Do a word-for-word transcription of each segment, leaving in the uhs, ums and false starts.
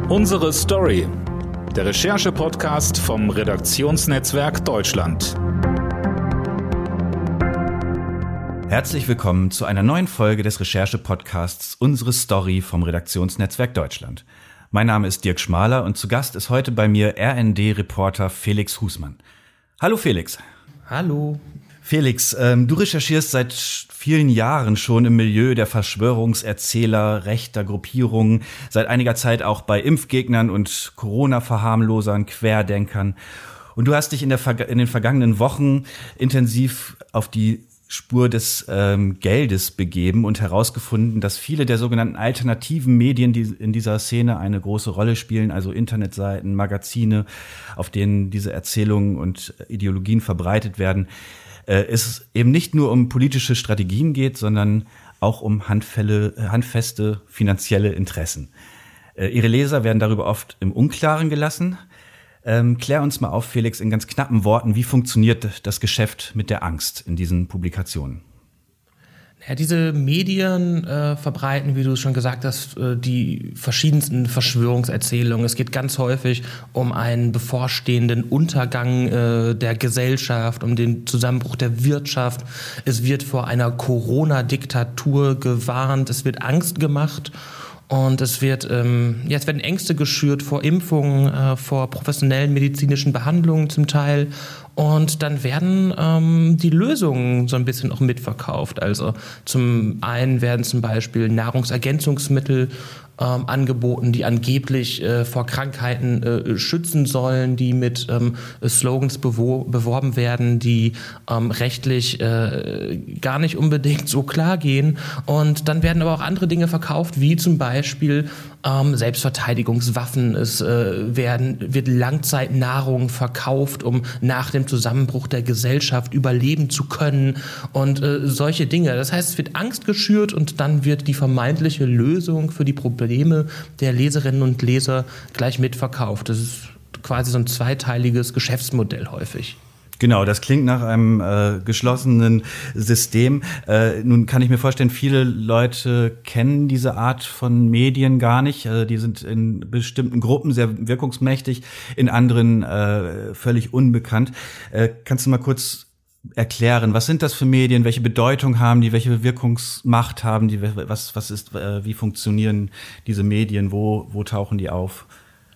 Unsere Story, der Recherche-Podcast vom Redaktionsnetzwerk Deutschland. Herzlich willkommen zu einer neuen Folge des Recherche-Podcasts Unsere Story vom Redaktionsnetzwerk Deutschland. Mein Name ist Dirk Schmaler und zu Gast ist heute bei mir R N D-Reporter Felix Husmann. Hallo Felix. Hallo. Felix, ähm, du recherchierst seit vielen Jahren schon im Milieu der Verschwörungserzähler, rechter Gruppierungen, seit einiger Zeit auch bei Impfgegnern und Corona-Verharmlosern, Querdenkern. Und du hast dich in, der, in den vergangenen Wochen intensiv auf die Spur des ähm, Geldes begeben und herausgefunden, dass viele der sogenannten alternativen Medien, die in dieser Szene eine große Rolle spielen, also Internetseiten, Magazine, auf denen diese Erzählungen und Ideologien verbreitet werden, äh, es eben nicht nur um politische Strategien geht, sondern auch um Handfälle, handfeste finanzielle Interessen. Äh, ihre Leser werden darüber oft im Unklaren gelassen. Ähm, klär uns mal auf, Felix, in ganz knappen Worten, wie funktioniert das Geschäft mit der Angst in diesen Publikationen? Ja, diese Medien äh, verbreiten, wie du es schon gesagt hast, äh, die verschiedensten Verschwörungserzählungen. Es geht ganz häufig um einen bevorstehenden Untergang äh, der Gesellschaft, um den Zusammenbruch der Wirtschaft. Es wird vor einer Corona-Diktatur gewarnt, es wird Angst gemacht. Und es wird, ähm, ja, es werden Ängste geschürt vor Impfungen, äh, vor professionellen medizinischen Behandlungen zum Teil. Und dann werden ähm, die Lösungen so ein bisschen auch mitverkauft. Also zum einen werden zum Beispiel Nahrungsergänzungsmittel ähm, angeboten, die angeblich äh, vor Krankheiten äh, schützen sollen, die mit ähm, Slogans bewo- beworben werden, die ähm, rechtlich äh, gar nicht unbedingt so klar gehen. Und dann werden aber auch andere Dinge verkauft, wie zum Beispiel ähm, Selbstverteidigungswaffen. Es äh, werden, wird Langzeitnahrung verkauft, um nach dem Zusammenbruch der Gesellschaft überleben zu können und äh, solche Dinge. Das heißt, es wird Angst geschürt und dann wird die vermeintliche Lösung für die Probleme der Leserinnen und Leser gleich mitverkauft. Das ist quasi so ein zweiteiliges Geschäftsmodell häufig. Genau, das klingt nach einem äh, geschlossenen System. Äh, nun kann ich mir vorstellen, viele Leute kennen diese Art von Medien gar nicht. Äh, die sind in bestimmten Gruppen sehr wirkungsmächtig, in anderen äh, völlig unbekannt. Äh, kannst du mal kurz erklären, was sind das für Medien, welche Bedeutung haben die, welche Wirkungsmacht haben die, was, was ist, äh, wie funktionieren diese Medien, wo, wo tauchen die auf?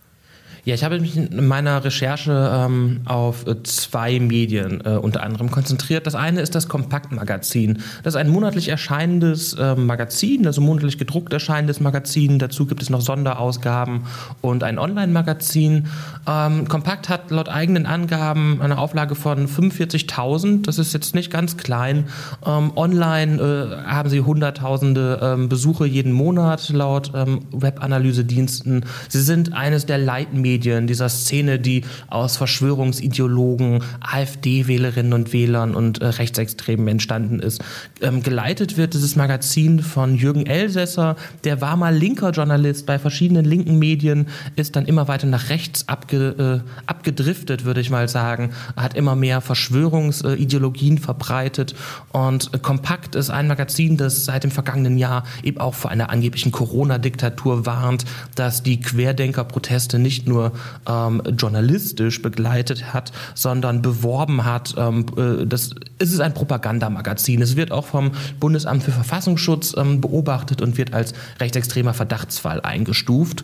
Ja, ich habe mich in meiner Recherche ähm, auf äh, zwei Medien äh, unter anderem konzentriert. Das eine ist das Kompaktmagazin. Das ist ein monatlich erscheinendes äh, Magazin, also monatlich gedruckt erscheinendes Magazin. Dazu gibt es noch Sonderausgaben und ein Online-Magazin. Ähm, Kompakt hat laut eigenen Angaben eine Auflage von fünfundvierzigtausend. Das ist jetzt nicht ganz klein. Ähm, online äh, haben sie hunderttausende ähm, Besuche jeden Monat laut ähm, Web-Analysediensten. Sie sind eines der Leitmedien dieser Szene, die aus Verschwörungsideologen, AfD-Wählerinnen und Wählern und äh, Rechtsextremen entstanden ist. Ähm, geleitet wird dieses Magazin von Jürgen Elsässer, der war mal linker Journalist bei verschiedenen linken Medien, ist dann immer weiter nach rechts abge, äh, abgedriftet, würde ich mal sagen, hat immer mehr Verschwörungsideologien verbreitet und äh, Kompakt ist ein Magazin, das seit dem vergangenen Jahr eben auch vor einer angeblichen Corona-Diktatur warnt, dass die Querdenker-Proteste nicht nur ähm, journalistisch begleitet hat, sondern beworben hat. Ähm, äh, das, es ist ein Propagandamagazin. Es wird auch vom Bundesamt für Verfassungsschutz ähm, beobachtet und wird als rechtsextremer Verdachtsfall eingestuft.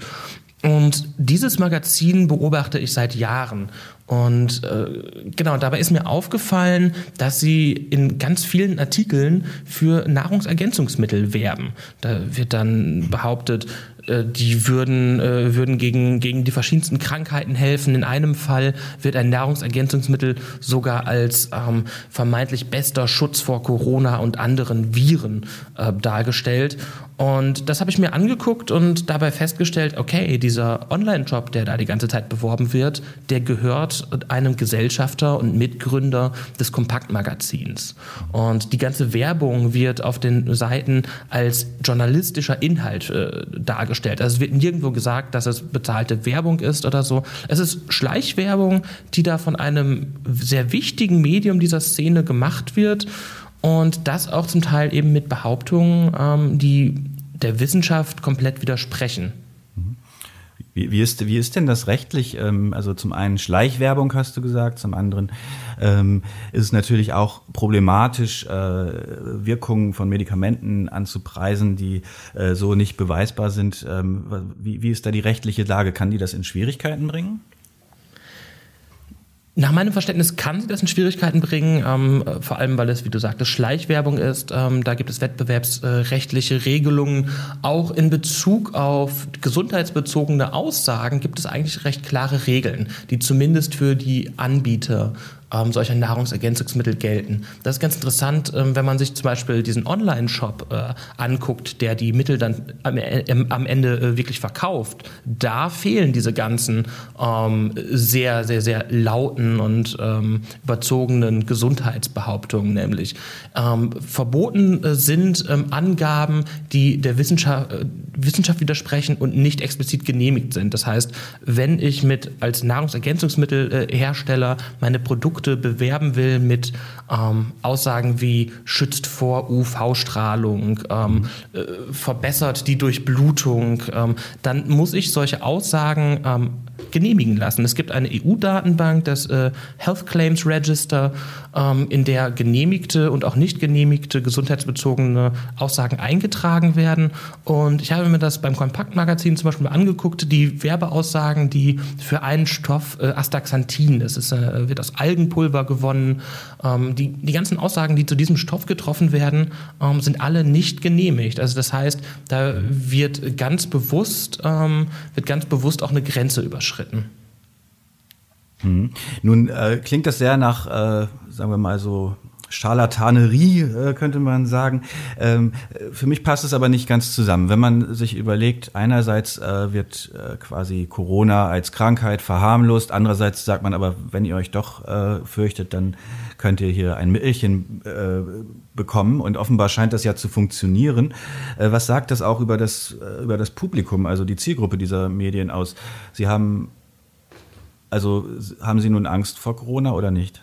Und dieses Magazin beobachte ich seit Jahren. Und äh, genau, dabei ist mir aufgefallen, dass sie in ganz vielen Artikeln für Nahrungsergänzungsmittel werben. Da wird dann behauptet, äh, die würden, äh, würden gegen, gegen die verschiedensten Krankheiten helfen. In einem Fall wird ein Nahrungsergänzungsmittel sogar als ähm, vermeintlich bester Schutz vor Corona und anderen Viren äh, dargestellt. Und das habe ich mir angeguckt und dabei festgestellt, okay, dieser Online-Shop, der da die ganze Zeit beworben wird, der gehört einem Gesellschafter und Mitgründer des Kompaktmagazins. Und die ganze Werbung wird auf den Seiten als journalistischer Inhalt äh, dargestellt. Also es wird nirgendwo gesagt, dass es bezahlte Werbung ist oder so. Es ist Schleichwerbung, die da von einem sehr wichtigen Medium dieser Szene gemacht wird. Und das auch zum Teil eben mit Behauptungen, ähm, die der Wissenschaft komplett widersprechen. Wie, wie, ist, wie ist denn das rechtlich? Ähm, also zum einen Schleichwerbung hast du gesagt, zum anderen ähm, ist es natürlich auch problematisch, äh, Wirkungen von Medikamenten anzupreisen, die äh, so nicht beweisbar sind. Ähm, wie, wie ist da die rechtliche Lage? Kann die das in Schwierigkeiten bringen? Nach meinem Verständnis kann sie das in Schwierigkeiten bringen, ähm, vor allem weil es, wie du sagtest, Schleichwerbung ist. Ähm, da gibt es wettbewerbsrechtliche Regelungen. Auch in Bezug auf gesundheitsbezogene Aussagen gibt es eigentlich recht klare Regeln, die zumindest für die Anbieter ähm, solcher Nahrungsergänzungsmittel gelten. Das ist ganz interessant, ähm, wenn man sich zum Beispiel diesen Online-Shop äh, anguckt, der die Mittel dann am, äh, am Ende äh, wirklich verkauft. Da fehlen diese ganzen ähm, sehr, sehr, sehr lauten und ähm, überzogenen Gesundheitsbehauptungen, nämlich ähm, verboten äh, sind ähm, Angaben, die der Wissenschaft, äh, Wissenschaft widersprechen und nicht explizit genehmigt sind. Das heißt, wenn ich mit als Nahrungsergänzungsmittelhersteller äh, meine Produkte bewerben will mit ähm, Aussagen wie schützt vor U V-Strahlung, ähm, äh, verbessert die Durchblutung, ähm, dann muss ich solche Aussagen ähm, genehmigen lassen. Es gibt eine E U-Datenbank, das äh, Health Claims Register, ähm, in der genehmigte und auch nicht genehmigte gesundheitsbezogene Aussagen eingetragen werden. Und ich habe mir das beim Kompaktmagazin zum Beispiel mal angeguckt, die Werbeaussagen, die für einen Stoff äh, Astaxanthin, das ist, äh, wird aus Algenpulver gewonnen, ähm, die, die ganzen Aussagen, die zu diesem Stoff getroffen werden, ähm, sind alle nicht genehmigt. Also das heißt, da wird ganz bewusst, ähm, wird ganz bewusst auch eine Grenze überschritten. Hm. Nun äh, klingt das sehr nach, äh, sagen wir mal so, Scharlatanerie, äh, könnte man sagen. Ähm, für mich passt es aber nicht ganz zusammen. Wenn man sich überlegt, einerseits äh, wird äh, quasi Corona als Krankheit verharmlost, andererseits sagt man aber, wenn ihr euch doch äh, fürchtet, dann könnt ihr hier ein Mittelchen äh, bekommen und offenbar scheint das ja zu funktionieren. Äh, was sagt das auch über das, äh, über das Publikum, also die Zielgruppe dieser Medien aus? Sie haben, also haben Sie nun Angst vor Corona oder nicht?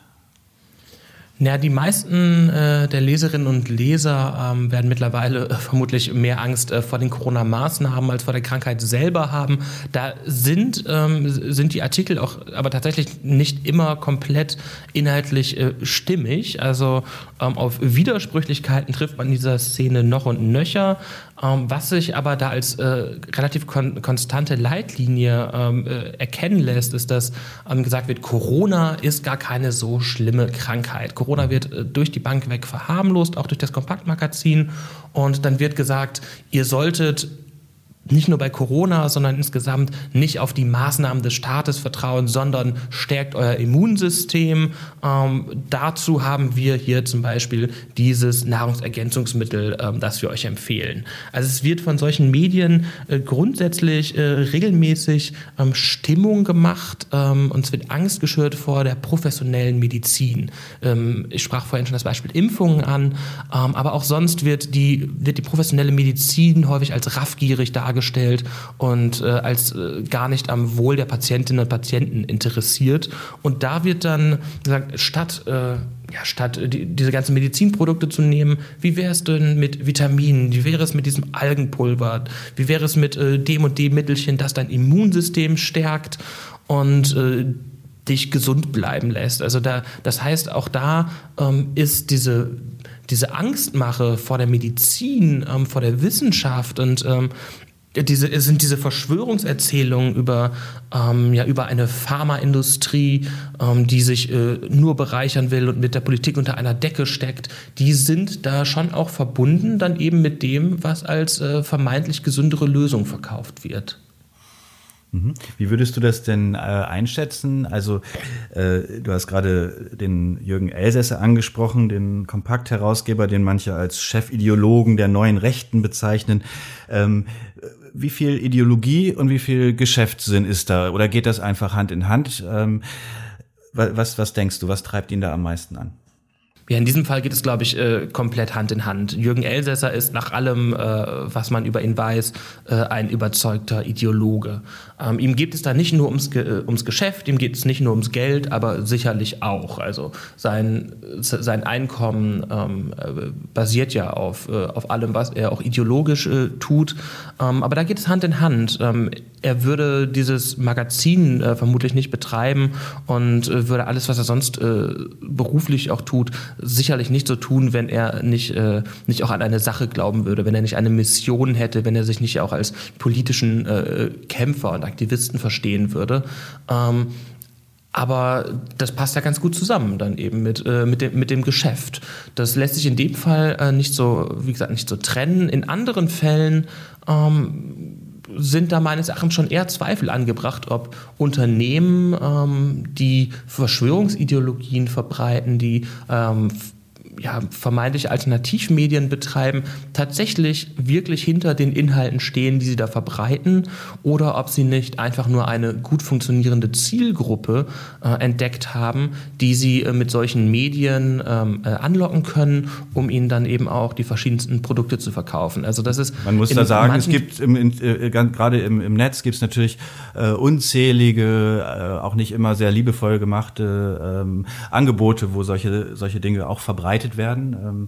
Ja, die meisten äh, der Leserinnen und Leser ähm, werden mittlerweile äh, vermutlich mehr Angst äh, vor den Corona-Maßnahmen als vor der Krankheit selber haben. Da sind, ähm, sind die Artikel auch aber tatsächlich nicht immer komplett inhaltlich äh, stimmig. Also ähm, auf Widersprüchlichkeiten trifft man in dieser Szene noch und nöcher. Ähm, was sich aber da als äh, relativ kon- konstante Leitlinie ähm, äh, erkennen lässt, ist, dass ähm, gesagt wird, Corona ist gar keine so schlimme Krankheit. Corona wird äh, durch die Bank weg verharmlost, auch durch das Kompaktmagazin. Und dann wird gesagt, ihr solltet nicht nur bei Corona, sondern insgesamt nicht auf die Maßnahmen des Staates vertrauen, sondern stärkt euer Immunsystem. Ähm, dazu haben wir hier zum Beispiel dieses Nahrungsergänzungsmittel, ähm, das wir euch empfehlen. Also es wird von solchen Medien äh, grundsätzlich äh, regelmäßig ähm, Stimmung gemacht ähm, und es wird Angst geschürt vor der professionellen Medizin. Ähm, ich sprach vorhin schon das Beispiel Impfungen an, ähm, aber auch sonst wird die, wird die professionelle Medizin häufig als raffgierig dargestellt. Gestellt und äh, als äh, gar nicht am Wohl der Patientinnen und Patienten interessiert. Und da wird dann gesagt, statt, äh, ja, statt die, diese ganzen Medizinprodukte zu nehmen, wie wäre es denn mit Vitaminen, wie wäre es mit diesem Algenpulver, wie wäre es mit äh, dem und dem Mittelchen, das dein Immunsystem stärkt und äh, dich gesund bleiben lässt. Also da, das heißt, auch da ähm, ist diese diese Angstmache vor der Medizin, ähm, vor der Wissenschaft und ähm, Diese, es sind diese Verschwörungserzählungen über, ähm, ja, über eine Pharmaindustrie, ähm, die sich äh, nur bereichern will und mit der Politik unter einer Decke steckt, die sind da schon auch verbunden dann eben mit dem, was als äh, vermeintlich gesündere Lösung verkauft wird. Wie würdest du das denn äh, einschätzen? Also äh, du hast gerade den Jürgen Elsässer angesprochen, den Kompakt-Herausgeber, den manche als Chefideologen der neuen Rechten bezeichnen. Ähm, wie viel Ideologie und wie viel Geschäftssinn ist da? Oder geht das einfach Hand in Hand? Ähm, was, was denkst du, was treibt ihn da am meisten an? Ja, in diesem Fall geht es, glaube ich, äh, komplett Hand in Hand. Jürgen Elsässer ist nach allem, äh, was man über ihn weiß, äh, ein überzeugter Ideologe. Ähm, ihm geht es da nicht nur ums, Ge- ums Geschäft, ihm geht es nicht nur ums Geld, aber sicherlich auch. Also sein, sein Einkommen ähm, äh, basiert ja auf, äh, auf allem, was er auch ideologisch äh, tut. Ähm, aber da geht es Hand in Hand. Ähm, er würde dieses Magazin äh, vermutlich nicht betreiben und äh, würde alles, was er sonst äh, beruflich auch tut, sicherlich nicht so tun, wenn er nicht, äh, nicht auch an eine Sache glauben würde, wenn er nicht eine Mission hätte, wenn er sich nicht auch als politischen äh, Kämpfer und Aktivisten verstehen würde. Ähm, Aber das passt ja ganz gut zusammen dann eben mit, äh, mit, dem, mit dem Geschäft. Das lässt sich in dem Fall äh, nicht so, wie gesagt, nicht so trennen. In anderen Fällen ähm, sind da meines Erachtens schon eher Zweifel angebracht, ob Unternehmen, ähm, die Verschwörungsideologien verbreiten, die ähm, ja, vermeintliche Alternativmedien betreiben, tatsächlich wirklich hinter den Inhalten stehen, die sie da verbreiten, oder ob sie nicht einfach nur eine gut funktionierende Zielgruppe äh, entdeckt haben, die sie äh, mit solchen Medien ähm, äh, anlocken können, um ihnen dann eben auch die verschiedensten Produkte zu verkaufen. Also das ist Man muss da sagen, es gibt im, in, äh, gerade im, im Netz gibt es natürlich äh, unzählige, äh, auch nicht immer sehr liebevoll gemachte ähm, Angebote, wo solche, solche Dinge auch verbreitet werden. Ähm,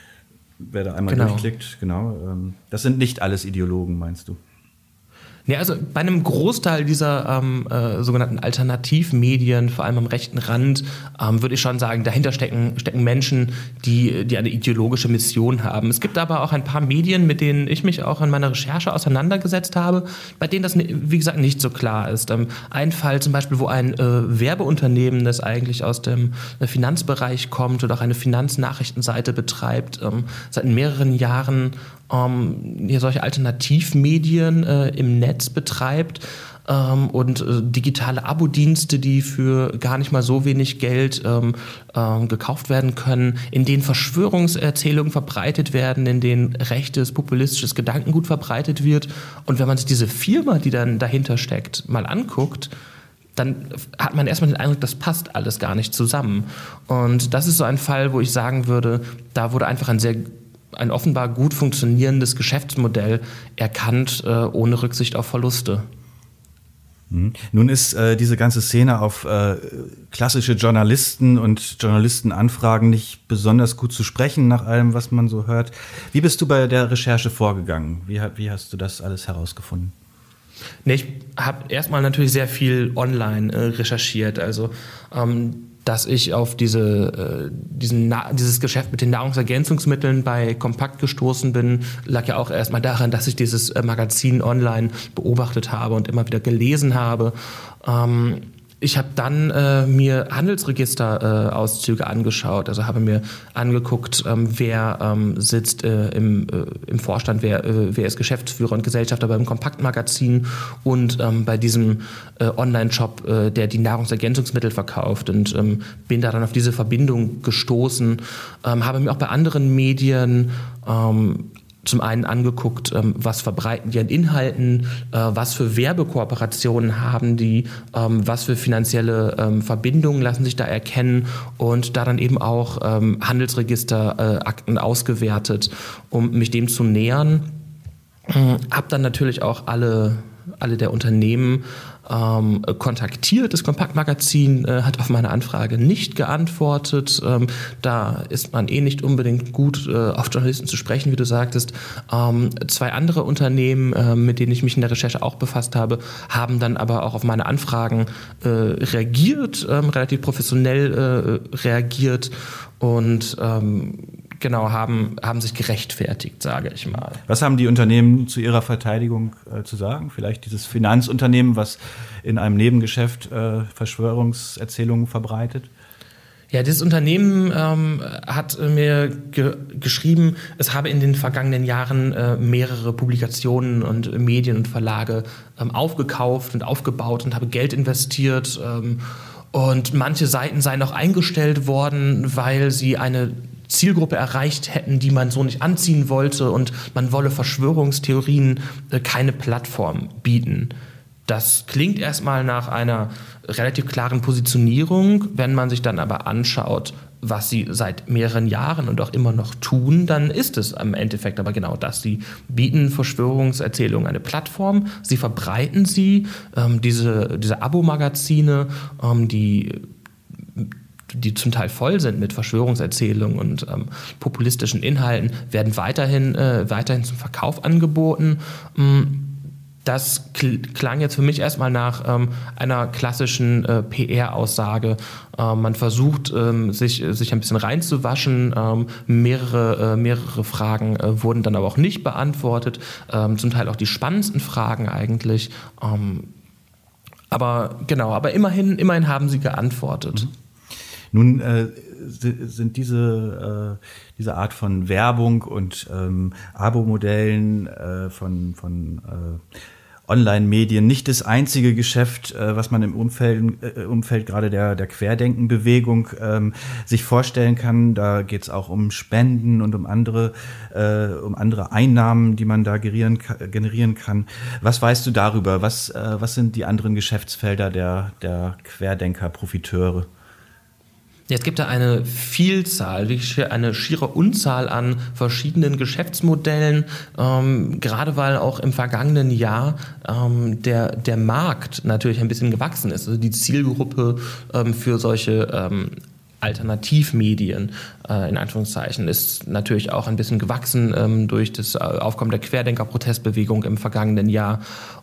wer da einmal genau. durchklickt, genau. Ähm, das sind nicht alles Ideologen, meinst du? Ja, also bei einem Großteil dieser ähm, äh, sogenannten Alternativmedien, vor allem am rechten Rand, ähm, würde ich schon sagen, dahinter stecken, stecken Menschen, die, die eine ideologische Mission haben. Es gibt aber auch ein paar Medien, mit denen ich mich auch in meiner Recherche auseinandergesetzt habe, bei denen das, wie gesagt, nicht so klar ist. Ähm, ein Fall zum Beispiel, wo ein äh, Werbeunternehmen, das eigentlich aus dem Finanzbereich kommt oder auch eine Finanznachrichtenseite betreibt, ähm, seit mehreren Jahren ähm, hier solche Alternativmedien äh, im Netz betreibt ähm, und äh, digitale Abo-Dienste, die für gar nicht mal so wenig Geld ähm, ähm, gekauft werden können, in denen Verschwörungserzählungen verbreitet werden, in denen rechtes, populistisches Gedankengut verbreitet wird. Und wenn man sich diese Firma, die dann dahinter steckt, mal anguckt, dann hat man erstmal den Eindruck, das passt alles gar nicht zusammen. Und das ist so ein Fall, wo ich sagen würde, da wurde einfach ein sehr ein offenbar gut funktionierendes Geschäftsmodell erkannt, äh, ohne Rücksicht auf Verluste. Mhm. Nun ist äh, diese ganze Szene auf äh, klassische Journalisten und Journalistenanfragen nicht besonders gut zu sprechen, nach allem, was man so hört. Wie bist du bei der Recherche vorgegangen? Wie, wie hast du das alles herausgefunden? Nee, ich habe erstmal natürlich sehr viel online äh, recherchiert. Also ähm, dass ich auf diese, äh, diesen Na- dieses Geschäft mit den Nahrungsergänzungsmitteln bei Kompakt gestoßen bin, lag ja auch erstmal daran, dass ich dieses äh, Magazin online beobachtet habe und immer wieder gelesen habe. Ähm, Ich habe dann äh, mir Handelsregister-Auszüge äh, angeschaut, also habe mir angeguckt, ähm, wer ähm, sitzt äh, im, äh, im Vorstand, wer, äh, wer ist Geschäftsführer und Gesellschafter beim Kompaktmagazin und ähm, bei diesem äh, Online-Shop, äh, der die Nahrungsergänzungsmittel verkauft, und ähm, bin da dann auf diese Verbindung gestoßen, ähm, habe mir auch bei anderen Medien ähm, zum einen angeguckt, was verbreiten die an Inhalten, was für Werbekooperationen haben die, was für finanzielle Verbindungen lassen sich da erkennen, und da dann eben auch Handelsregisterakten ausgewertet, um mich dem zu nähern. Hab dann natürlich auch alle, alle der Unternehmen Ähm, kontaktiert. Das Kompaktmagazin äh, hat auf meine Anfrage nicht geantwortet. Ähm, da ist man eh nicht unbedingt gut äh, auf Journalisten zu sprechen, wie du sagtest. Ähm, zwei andere Unternehmen, äh, mit denen ich mich in der Recherche auch befasst habe, haben dann aber auch auf meine Anfragen äh, reagiert, ähm, relativ professionell äh, reagiert und ähm, Genau, haben, haben sich gerechtfertigt, sage ich mal. Was haben die Unternehmen zu ihrer Verteidigung äh, zu sagen? Vielleicht dieses Finanzunternehmen, was in einem Nebengeschäft äh, Verschwörungserzählungen verbreitet? Ja, dieses Unternehmen ähm, hat mir ge- geschrieben, es habe in den vergangenen Jahren äh, mehrere Publikationen und äh, Medien und Verlage ähm, aufgekauft und aufgebaut und habe Geld investiert. Ähm, und manche Seiten seien auch eingestellt worden, weil sie eine Zielgruppe erreicht hätten, die man so nicht anziehen wollte, und man wolle Verschwörungstheorien äh, keine Plattform bieten. Das klingt erstmal nach einer relativ klaren Positionierung. Wenn man sich dann aber anschaut, was sie seit mehreren Jahren und auch immer noch tun, dann ist es im Endeffekt aber genau das. Sie bieten Verschwörungserzählungen eine Plattform, sie verbreiten sie. Ähm, diese, diese Abo-Magazine, ähm, die die zum Teil voll sind mit Verschwörungserzählungen und ähm, populistischen Inhalten, werden weiterhin, äh, weiterhin zum Verkauf angeboten. Das klang jetzt für mich erstmal nach ähm, einer klassischen äh, P R-Aussage. Ähm, man versucht, ähm, sich, sich ein bisschen reinzuwaschen. Ähm, mehrere, äh, mehrere Fragen äh, wurden dann aber auch nicht beantwortet. Ähm, zum Teil auch die spannendsten Fragen eigentlich. Ähm, aber genau, aber immerhin, immerhin haben sie geantwortet. Nun äh, sind diese, äh, diese Art von Werbung und ähm, Abo-Modellen äh, von, von äh, Online-Medien nicht das einzige Geschäft, äh, was man im Umfeld, äh, Umfeld gerade der, der Querdenken-Bewegung ähm, sich vorstellen kann. Da geht es auch um Spenden und um andere, äh, um andere Einnahmen, die man da generieren, generieren kann. Was weißt du darüber? Was, äh, was sind die anderen Geschäftsfelder der, der Querdenker-Profiteure? Ja, es gibt da eine Vielzahl, wirklich eine schiere Unzahl an verschiedenen Geschäftsmodellen, ähm, gerade weil auch im vergangenen Jahr ähm, der, der Markt natürlich ein bisschen gewachsen ist. Also die Zielgruppe ähm, für solche ähm, Alternativmedien, äh, in Anführungszeichen, ist natürlich auch ein bisschen gewachsen ähm, durch das Aufkommen der Querdenker-Protestbewegung im vergangenen Jahr.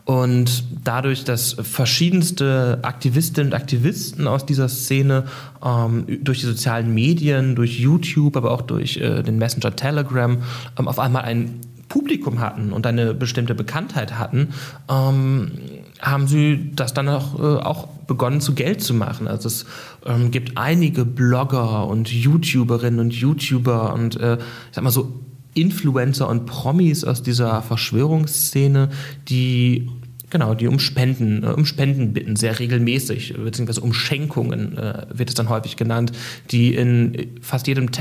Und dadurch, dass verschiedenste Aktivistinnen und Aktivisten aus dieser Szene ähm, durch die sozialen Medien, durch YouTube, aber auch durch äh, den Messenger Telegram ähm, auf einmal ein Publikum hatten und eine bestimmte Bekanntheit hatten, ähm, haben sie das dann auch, äh, auch begonnen zu Geld zu machen. Also es ähm, gibt einige Blogger und YouTuberinnen und YouTuber und äh, ich sag mal so Influencer und Promis aus dieser Verschwörungsszene, die Genau, die um Spenden, äh, um Spenden bitten, sehr regelmäßig, beziehungsweise um Schenkungen äh, wird es dann häufig genannt, die in fast jedem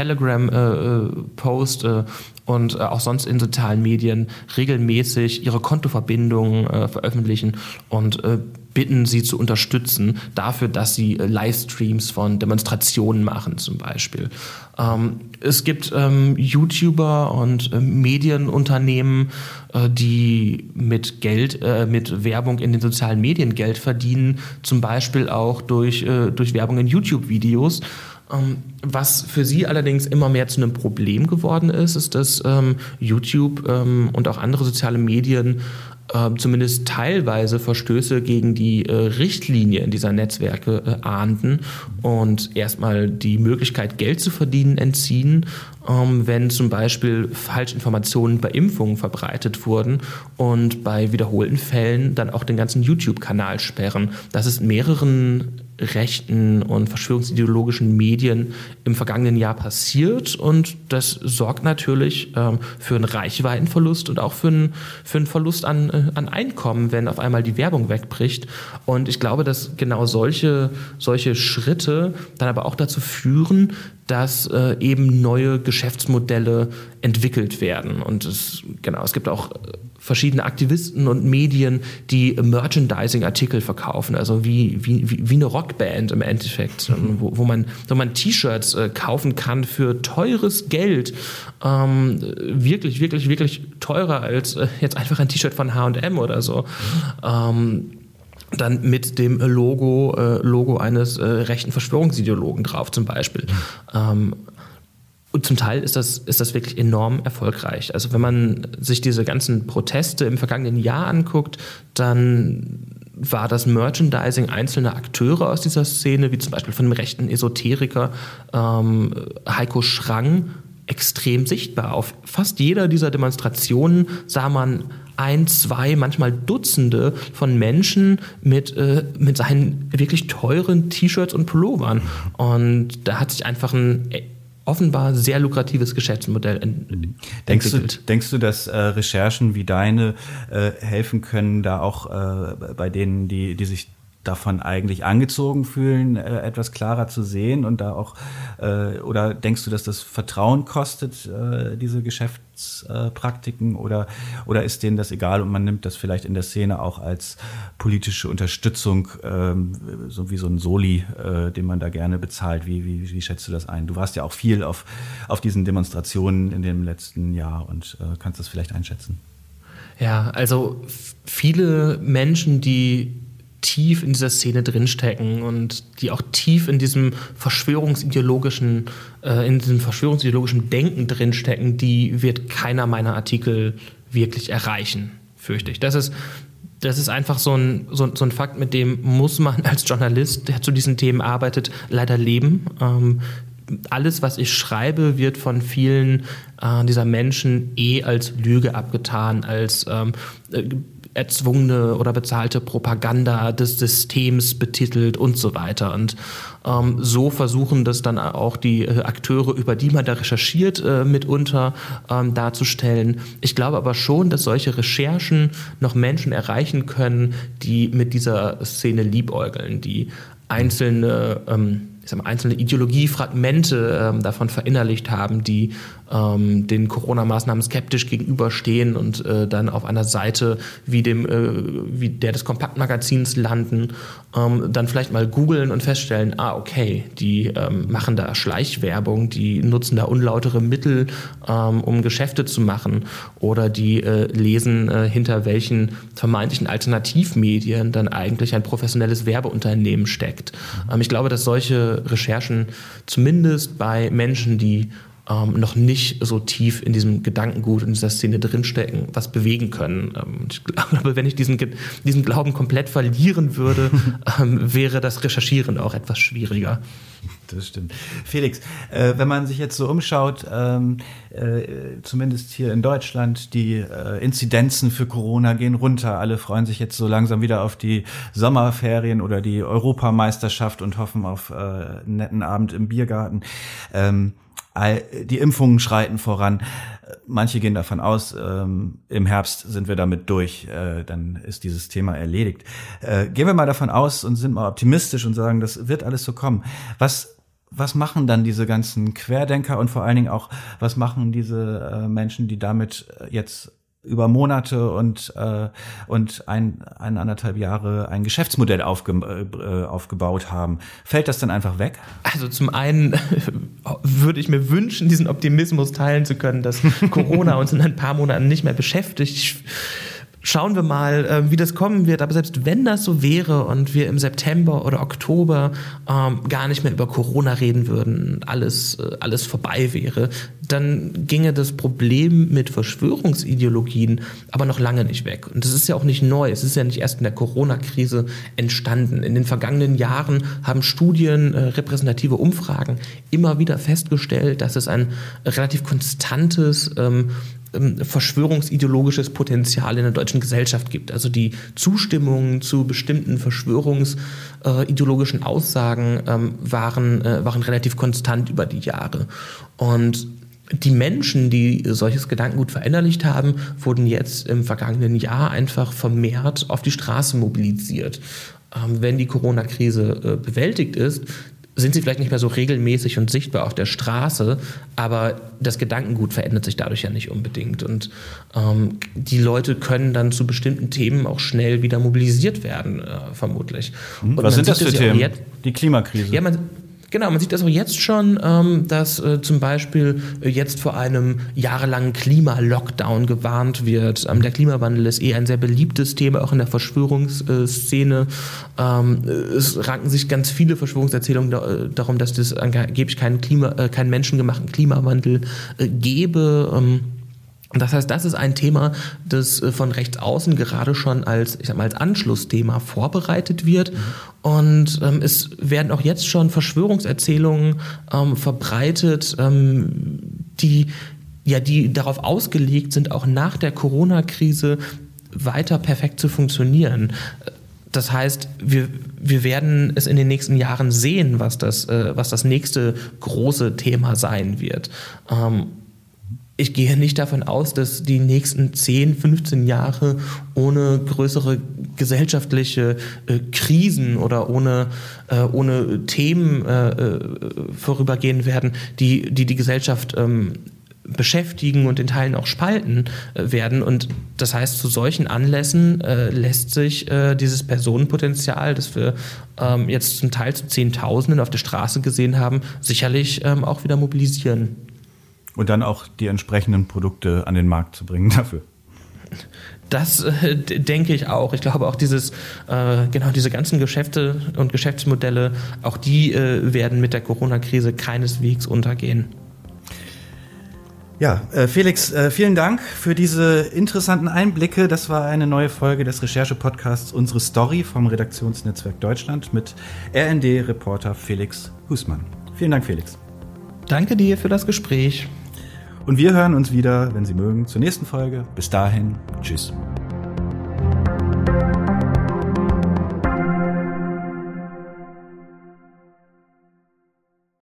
Telegram-Post äh, äh, und äh, auch sonst in sozialen Medien regelmäßig ihre Kontoverbindungen äh, veröffentlichen und äh, bitten sie zu unterstützen dafür, dass sie äh, Livestreams von Demonstrationen machen zum Beispiel. Ähm, es gibt ähm, YouTuber und äh, Medienunternehmen, äh, die mit Geld, äh, mit Werbung in den sozialen Medien Geld verdienen, zum Beispiel auch durch, äh, durch Werbung in YouTube-Videos. Ähm, was für sie allerdings immer mehr zu einem Problem geworden ist, ist, dass ähm, YouTube ähm, und auch andere soziale Medien äh, zumindest teilweise Verstöße gegen die äh, Richtlinien dieser Netzwerke äh, ahnden und erstmal die Möglichkeit, Geld zu verdienen, entziehen, ähm, wenn zum Beispiel Falschinformationen bei Impfungen verbreitet wurden und bei wiederholten Fällen dann auch den ganzen YouTube-Kanal sperren. Das ist mehreren rechten und verschwörungsideologischen Medien im vergangenen Jahr passiert und das sorgt natürlich ähm, für einen Reichweitenverlust und auch für einen, für einen Verlust an, äh, an Einkommen, wenn auf einmal die Werbung wegbricht. Und ich glaube, dass genau solche, solche Schritte dann aber auch dazu führen, dass äh, eben neue Geschäftsmodelle entwickelt werden. Und es, genau, es gibt auch verschiedene Aktivisten und Medien, die Merchandising-Artikel verkaufen, also wie, wie, wie eine Rockband im Endeffekt, wo, wo man, wo man T-Shirts äh, kaufen kann für teures Geld, ähm, wirklich, wirklich, wirklich teurer als äh, jetzt einfach ein T-Shirt von H und M oder so. Ähm, dann mit dem Logo, äh, Logo eines äh, rechten Verschwörungsideologen drauf zum Beispiel. Ähm, und zum Teil ist das, ist das wirklich enorm erfolgreich. Also wenn man sich diese ganzen Proteste im vergangenen Jahr anguckt, dann war das Merchandising einzelner Akteure aus dieser Szene, wie zum Beispiel von dem rechten Esoteriker ähm, Heiko Schrang, extrem sichtbar. Auf fast jeder dieser Demonstrationen sah man ein, zwei, manchmal Dutzende von Menschen mit, äh, mit seinen wirklich teuren T-Shirts und Pullovern. Und da hat sich einfach ein offenbar sehr lukratives Geschäftsmodell ent- denkst entwickelt. Du, denkst du, dass äh, Recherchen wie deine äh, helfen können, da auch äh, bei denen, die, die sich davon eigentlich angezogen fühlen, äh, etwas klarer zu sehen und da auch, äh, oder denkst du, dass das Vertrauen kostet, äh, diese Geschäftspraktiken, äh, oder, oder ist denen das egal und man nimmt das vielleicht in der Szene auch als politische Unterstützung, ähm, so wie so ein Soli, äh, den man da gerne bezahlt? Wie, wie, wie schätzt du das ein? Du warst ja auch viel auf, auf diesen Demonstrationen in dem letzten Jahr und äh, kannst das vielleicht einschätzen. Ja, also f- viele Menschen, die tief in dieser Szene drinstecken und die auch tief in diesem verschwörungsideologischen, äh, in diesem verschwörungsideologischen Denken drinstecken, die wird keiner meiner Artikel wirklich erreichen, fürchte ich. Das ist Das ist einfach so ein, so, so ein Fakt, mit dem muss man als Journalist, der zu diesen Themen arbeitet, leider leben. Ähm, alles, was ich schreibe, wird von vielen äh, dieser Menschen eh als Lüge abgetan, als ähm, äh, erzwungene oder bezahlte Propaganda des Systems betitelt und so weiter. Und ähm, so versuchen das dann auch die äh, Akteure, über die man da recherchiert, äh, mitunter ähm, darzustellen. Ich glaube aber schon, dass solche Recherchen noch Menschen erreichen können, die mit dieser Szene liebäugeln, die einzelne ähm, ich sag mal, einzelne Ideologiefragmente ähm, davon verinnerlicht haben, die ähm, den Corona-Maßnahmen skeptisch gegenüberstehen und äh, dann auf einer Seite wie dem äh, wie der des Kompaktmagazins landen, ähm, dann vielleicht mal googeln und feststellen, ah okay, die ähm, machen da Schleichwerbung, die nutzen da unlautere Mittel, ähm, um Geschäfte zu machen, oder die äh, lesen, äh, hinter welchen vermeintlichen Alternativmedien dann eigentlich ein professionelles Werbeunternehmen steckt. Ähm, ich glaube, dass solche Recherchen zumindest bei Menschen, die ähm, noch nicht so tief in diesem Gedankengut, in dieser Szene drinstecken, was bewegen können. Ähm, ich glaube, wenn ich diesen, diesen Glauben komplett verlieren würde, ähm, wäre das Recherchieren auch etwas schwieriger. Das stimmt. Felix, äh, wenn man sich jetzt so umschaut, ähm, äh, zumindest hier in Deutschland, die äh, Inzidenzen für Corona gehen runter. Alle freuen sich jetzt so langsam wieder auf die Sommerferien oder die Europameisterschaft und hoffen auf äh, einen netten Abend im Biergarten. Ähm, die Impfungen schreiten voran. Manche gehen davon aus, ähm, im Herbst sind wir damit durch, äh, dann ist dieses Thema erledigt. Äh, gehen wir mal davon aus und sind mal optimistisch und sagen, das wird alles so kommen. Was Was machen dann diese ganzen Querdenker und vor allen Dingen auch, was machen diese äh, Menschen, die damit jetzt über Monate und äh, und ein, eineinhalb Jahre ein Geschäftsmodell aufge, äh, aufgebaut haben? Fällt das dann einfach weg? Also zum einen würde ich mir wünschen, diesen Optimismus teilen zu können, dass Corona uns in ein paar Monaten nicht mehr beschäftigt. Schauen wir mal, wie das kommen wird. Aber selbst wenn das so wäre und wir im September oder Oktober ähm, gar nicht mehr über Corona reden würden, alles, alles vorbei wäre, dann ginge das Problem mit Verschwörungsideologien aber noch lange nicht weg. Und das ist ja auch nicht neu. Es ist ja nicht erst in der Corona-Krise entstanden. In den vergangenen Jahren haben Studien, äh, repräsentative Umfragen immer wieder festgestellt, dass es ein relativ konstantes ähm, verschwörungsideologisches Potenzial in der deutschen Gesellschaft gibt. Also die Zustimmung zu bestimmten verschwörungsideologischen Aussagen ähm, waren, äh, waren relativ konstant über die Jahre. Und die Menschen, die solches Gedankengut verinnerlicht haben, wurden jetzt im vergangenen Jahr einfach vermehrt auf die Straße mobilisiert. Ähm, wenn die Corona-Krise äh, bewältigt ist, sind sie vielleicht nicht mehr so regelmäßig und sichtbar auf der Straße, aber das Gedankengut verändert sich dadurch ja nicht unbedingt. Und ähm, die Leute können dann zu bestimmten Themen auch schnell wieder mobilisiert werden, äh, vermutlich. Und was sind das für Themen? Jetzt, die Klimakrise? Ja, man, genau, man sieht das auch jetzt schon, ähm, dass äh, zum Beispiel äh, jetzt vor einem jahrelangen Klima-Lockdown gewarnt wird. Ähm, der Klimawandel ist eh ein sehr beliebtes Thema, auch in der Verschwörungsszene. Ähm, es ranken sich ganz viele Verschwörungserzählungen da, äh, darum, dass es angeblich keinen, Klima, äh, keinen menschengemachten Klimawandel äh, gäbe. Ähm, Das heißt, das ist ein Thema, das von rechts außen gerade schon als, ich sag mal, als Anschlussthema vorbereitet wird. Mhm. Und ähm, es werden auch jetzt schon Verschwörungserzählungen ähm, verbreitet, ähm, die, ja, die darauf ausgelegt sind, auch nach der Corona-Krise weiter perfekt zu funktionieren. Das heißt, wir, wir werden es in den nächsten Jahren sehen, was das, äh, was das nächste große Thema sein wird. Ähm, Ich gehe nicht davon aus, dass die nächsten zehn, fünfzehn Jahre ohne größere gesellschaftliche äh, Krisen oder ohne, äh, ohne Themen äh, vorübergehen werden, die die, die Gesellschaft ähm, beschäftigen und in Teilen auch spalten äh, werden. Und das heißt, zu solchen Anlässen äh, lässt sich äh, dieses Personenpotenzial, das wir ähm, jetzt zum Teil zu Zehntausenden auf der Straße gesehen haben, sicherlich ähm, auch wieder mobilisieren. Und dann auch die entsprechenden Produkte an den Markt zu bringen dafür. Das äh, d- denke ich auch. Ich glaube auch dieses, äh, genau diese ganzen Geschäfte und Geschäftsmodelle, auch die äh, werden mit der Corona-Krise keineswegs untergehen. Ja, äh, Felix, äh, vielen Dank für diese interessanten Einblicke. Das war eine neue Folge des Recherche-Podcasts Unsere Story vom Redaktionsnetzwerk Deutschland mit R N D-Reporter Felix Husmann. Vielen Dank, Felix. Danke dir für das Gespräch. Und wir hören uns wieder, wenn Sie mögen, zur nächsten Folge. Bis dahin, tschüss.